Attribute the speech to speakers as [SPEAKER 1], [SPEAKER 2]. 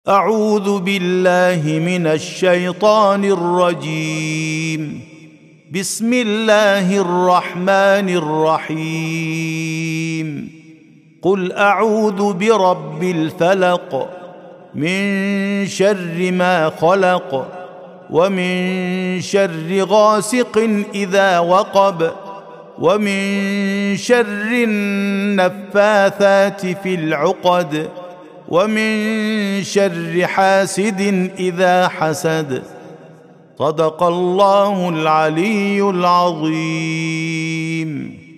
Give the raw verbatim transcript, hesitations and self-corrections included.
[SPEAKER 1] أعوذ بالله من الشيطان الرجيم. بسم الله الرحمن الرحيم. قل أعوذ برب الفلق من شر ما خلق ومن شر غاسق إذا وقب ومن شر النفاثات في العقد ومن شر حاسد إذا حسد. صدق الله العلي العظيم.